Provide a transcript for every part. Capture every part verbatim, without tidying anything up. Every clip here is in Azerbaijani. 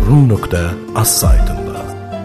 rum nöqtə az saytında.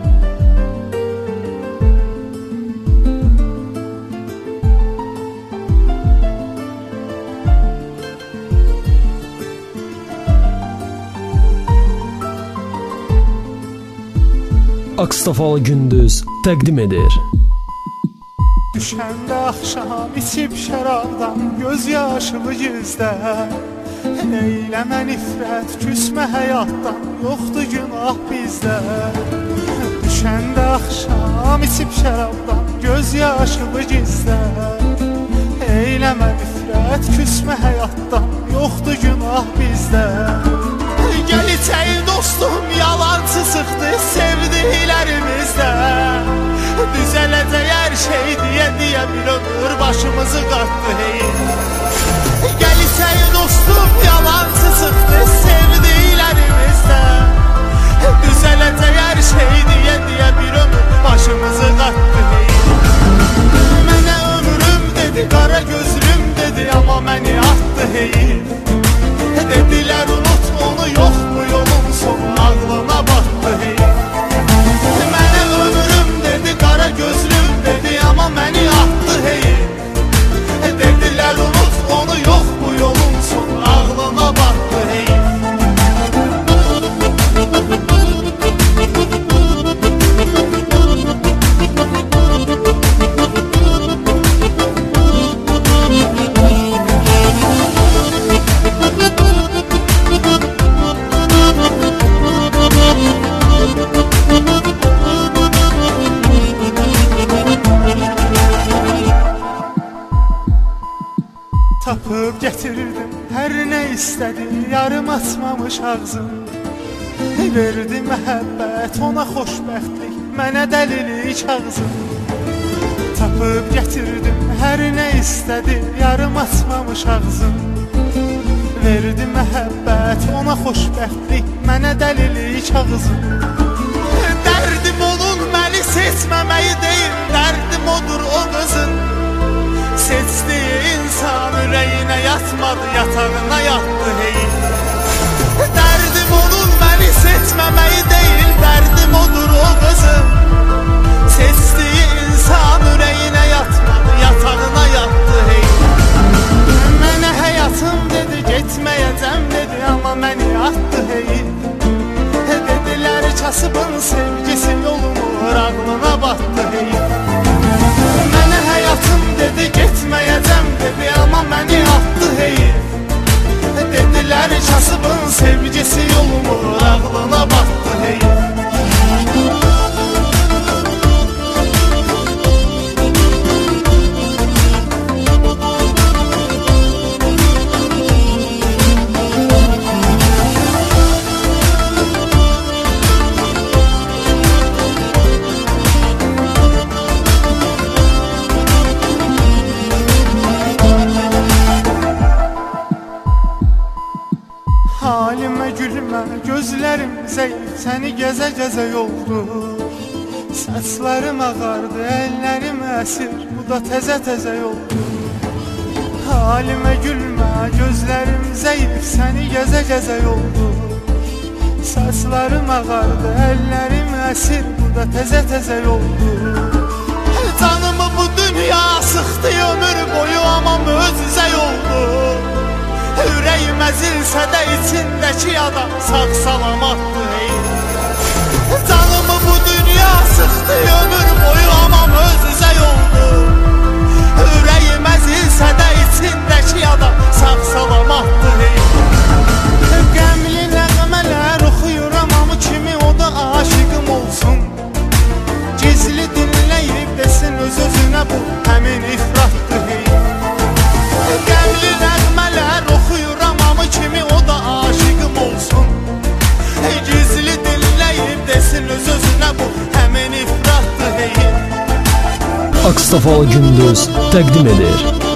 Akstafalı Gündüz təqdim edir. Düşəndə axşam içib şərabdan göz yaşımı gizlə. Eyləmə nifrət, küsmə həyatdan, yoxdur günah bizdə. Düşəndə axşam içib şərabdan göz yaşımı gizlə. Eyləmə nifrət, küsmə həyatdan, yoxdur günah bizdə. Gəl içəyin dostum, yalancı sıxdı sevdiklərimizdə. Düzələcək hər şey deyə deyə bir ömür başımızı qatdı hey. Gəl içəyin dostum, yalancı sıxdı sevdiklərimizdə. Düzələcək hər şey deyə deyə bir ömür başımızı qatdı hey. Mənə ömrüm dedi, qara gözlüm dedi, amma məni atdı hey. Dedilər unut onu, yox bu yolun sonu, ağlına batdı hey. Mənə ömrüm dedi, qara gözlüm dedi, amma məni atdı hey. Dedilər unut onu, yox bu yolun sonu, ağlına batdı hey. Tapıb gətirdim hər nə istədi, yarım açmamış ağzım. Verdi məhəbbət, ona xoşbəxtlik, mənə dəlilik ağzım. Tapıb gətirdim hər nə istədi, yarım açmamış ağzım. Verdi məhəbbət, ona xoşbəxtlik, mənə dəlilik ağzım. Dərdim onun məni seçməməyi deyil, dərdim odur o qızın. Seçdiyi insan ürəyinə yatmadı, yatağına yatdı hey. Dərdim onun məni seçməməyi deyil, dərdim odur o qızın. Seçdiyi insan ürəyinə yatmadı, yatağına yatdı hey. Mənə həyatım dedi, getməyəcəm dedi, amma məni atdı hey. Dedilər kasıbın sevgisi yolumur, ağlına batdı hey. Mənə həyatım dedi, getməyəcəm dedi, amma məni atdı hey. Dedilər kasıbın sevgisi yolumur, ağlına batdı hey. Halimə gülmə, gözlərim zəif, səni gəzə-gəzə yoldu. Saçlarım ağardı, əllərim əsir, bu da təzə-təzə yoldu. Halimə gülmə, gözlərim zəif, səni gəzə-gəzə yoldu. Saçlarım ağardı, əllərim əsir, bu da təzə-təzə yoldu. Canımı bu dünya sıxdı ömür boyu, amma möcüzə yoldu. Ürəyim əzilsə də içindəki adam sağ-salamatdır hey. Canımı bu dünya sıxdı ömür boyu, amma möcüzə yoldu. Ürəyim əzilsə də içindəki adam sağ-salamatdır hey. Qəmli nəğmələr oxuyuram, amma kimi o da aşıqım olsun. Gizli dinləyib desin öz-özünə bu həmin ifratdır hey. Qəmli nəğmələr oxuyuram, amma kimi o da aşıqım olsun. Gizli dinləyib desin öz-özünə bu həmin ifratdır hey. Akstafalı Gündüz təqdim edir.